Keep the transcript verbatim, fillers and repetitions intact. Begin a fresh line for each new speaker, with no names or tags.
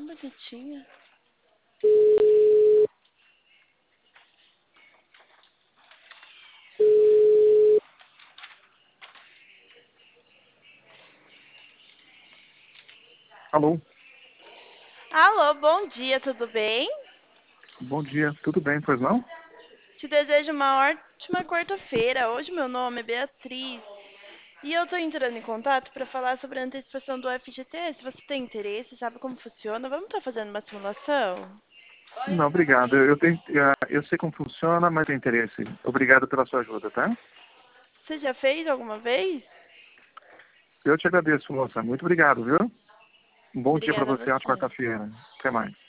bonitinha.
Alô?
Alô, bom dia, tudo bem?
Bom dia, tudo bem, pois não?
Te desejo uma ótima quarta-feira. Hoje meu nome é Beatriz e eu tô entrando em contato para falar sobre a antecipação do F G T S. Se você tem interesse, sabe como funciona, vamos estar fazendo uma simulação?
Não, obrigado. Eu, tenho, ah, eu sei como funciona, mas tenho interesse. Obrigado pela sua ajuda, tá?
Você já fez alguma vez?
Eu te agradeço, moça. Muito obrigado, viu? Um bom dia para
Obrigada a
você, ótima
você.
quarta-feira. Até mais.